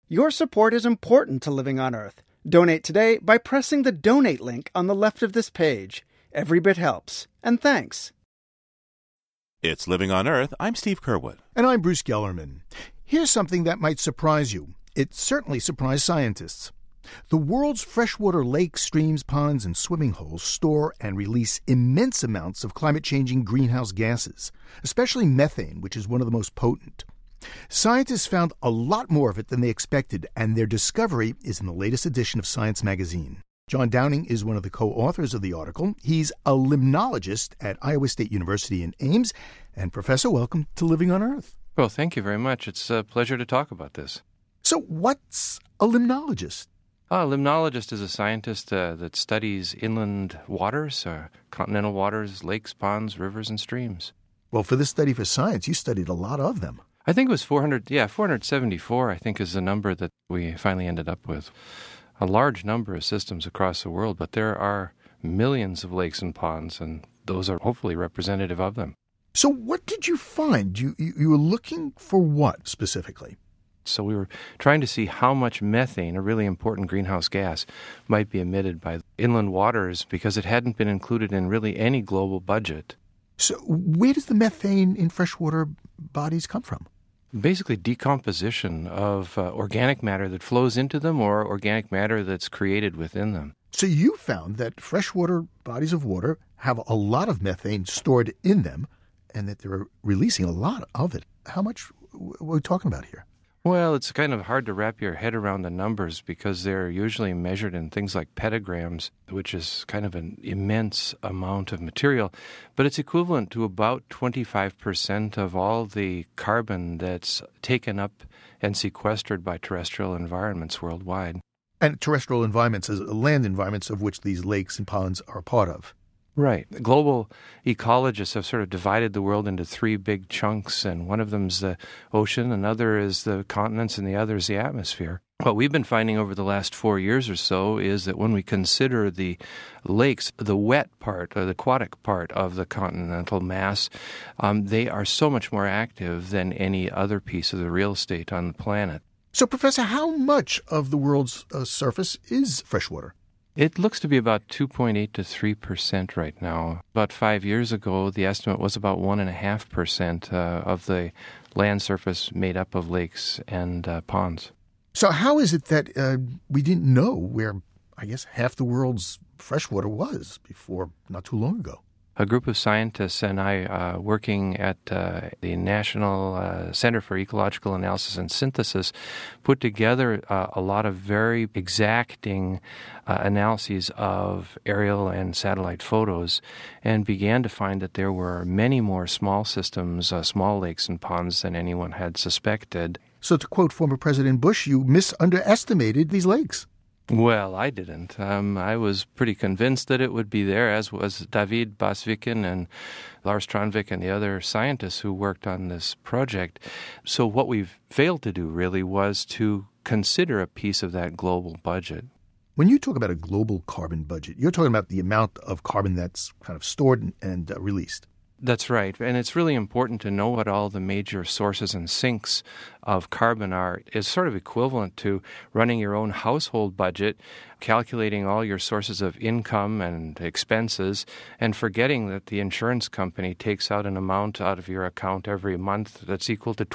Your support is important to Living on Earth. Donate today by pressing the donate link on the left of this page. Every bit helps. And thanks. It's Living on Earth. I'm Steve Curwood. And I'm Bruce Gellerman. Here's something that might surprise you. It certainly surprised scientists. The world's freshwater lakes, streams, ponds, and swimming holes store and release immense amounts of climate-changing greenhouse gases, especially methane, which is one of the most potent. Scientists found a lot more of it than they expected, and their discovery is in the latest edition of Science magazine. John Downing is one of the co-authors of the article. He's a limnologist at Iowa State University in Ames. And Professor, welcome to Living on Earth. Well, thank you very much. It's a pleasure to talk about this. So what's a limnologist? A limnologist is a scientist that studies inland waters, continental waters, lakes, ponds, rivers, and streams. Well, for this study for science, you studied a lot of them. I think it was 474, I think, is the number that we finally ended up with. A large number of systems across the world, but there are millions of lakes and ponds, and those are hopefully representative of them. So what did you find? You were looking for what specifically? So we were trying to see how much methane, a really important greenhouse gas, might be emitted by inland waters because it hadn't been included in really any global budget. So where does the methane in freshwater bodies come from? Basically decomposition of organic matter that flows into them or organic matter that's created within them. So you found that freshwater bodies of water have a lot of methane stored in them and that they're releasing a lot of it. How much are we talking about here? Well, it's kind of hard to wrap your head around the numbers because they're usually measured in things like petagrams, which is kind of an immense amount of material. But it's equivalent to about 25% of all the carbon that's taken up and sequestered by terrestrial environments worldwide. And terrestrial environments is land environments of which these lakes and ponds are a part of. Right. Global ecologists have sort of divided the world into three big chunks, and one of them is the ocean, another is the continents, and the other is the atmosphere. What we've been finding over the last 4 years or so is that when we consider the lakes, the wet part, or the aquatic part of the continental mass, they are so much more active than any other piece of the real estate on the planet. So, Professor, how much of the world's surface is freshwater? It looks to be about 2.8 to 3% right now. About 5 years ago, the estimate was about 1.5% of the land surface made up of lakes and ponds. So how is it that we didn't know where, I guess, half the world's freshwater was before not too long ago? A group of scientists and I, working at the National Center for Ecological Analysis and Synthesis, put together a lot of very exacting analyses of aerial and satellite photos and began to find that there were many more small systems, small lakes and ponds than anyone had suspected. So to quote former President Bush, you underestimated these lakes. Well, I didn't. I was pretty convinced that it would be there, as was David Bosviken and Lars Tranvik and the other scientists who worked on this project. So what we've failed to do really was to consider a piece of that global budget. When you talk about a global carbon budget, you're talking about the amount of carbon that's kind of stored and released. That's right, and it's really important to know what all the major sources and sinks of carbon are. It's sort of equivalent to running your own household budget, calculating all your sources of income and expenses, and forgetting that the insurance company takes out an amount out of your account every month that's equal to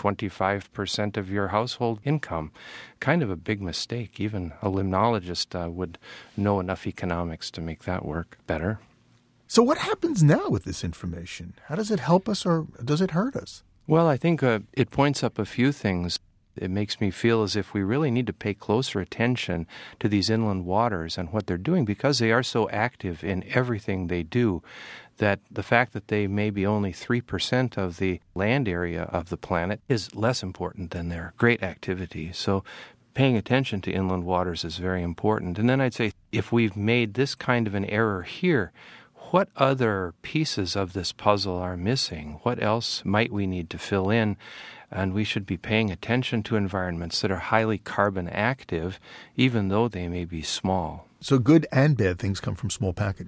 25% of your household income. Kind of a big mistake. Even a limnologist would know enough economics to make that work better. So what happens now with this information? How does it help us or does it hurt us? Well, I think it points up a few things. It makes me feel as if we really need to pay closer attention to these inland waters and what they're doing because they are so active in everything they do that the fact that they may be only 3% of the land area of the planet is less important than their great activity. So paying attention to inland waters is very important. And then I'd say if we've made this kind of an error here, what other pieces of this puzzle are missing? What else might we need to fill in? And we should be paying attention to environments that are highly carbon active, even though they may be small. So good and bad things come from small packages.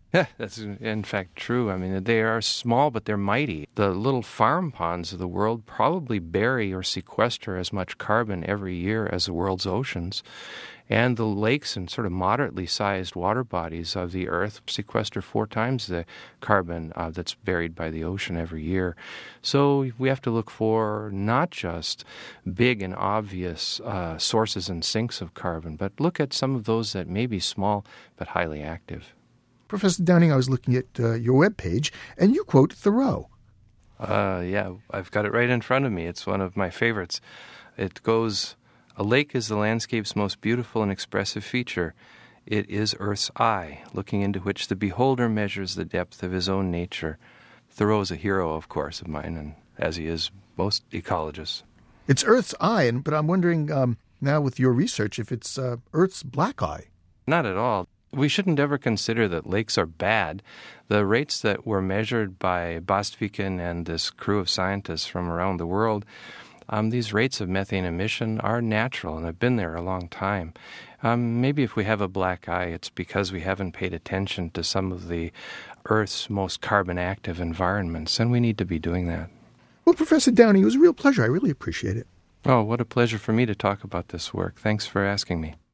Yeah, that's in fact true. I mean, they are small, but they're mighty. The little farm ponds of the world probably bury or sequester as much carbon every year as the world's oceans. And the lakes and sort of moderately sized water bodies of the Earth sequester 4 times the carbon that's buried by the ocean every year. So we have to look for not just big and obvious sources and sinks of carbon, but look at some of those that may be small but highly active. Professor Downing, I was looking at your webpage, and you quote Thoreau. Yeah, I've got it right in front of me. It's one of my favorites. It goes, "A lake is the landscape's most beautiful and expressive feature. It is Earth's eye, looking into which the beholder measures the depth of his own nature." Thoreau is a hero, of course, of mine, and as he is most ecologists. It's Earth's eye, but I'm wondering now with your research if it's Earth's black eye. Not at all. We shouldn't ever consider that lakes are bad. The rates that were measured by Bostviken and this crew of scientists from around the world, these rates of methane emission are natural and have been there a long time. Maybe if we have a black eye, it's because we haven't paid attention to some of the Earth's most carbon-active environments, and we need to be doing that. Well, Professor Downing, it was a real pleasure. I really appreciate it. Oh, what a pleasure for me to talk about this work. Thanks for asking me.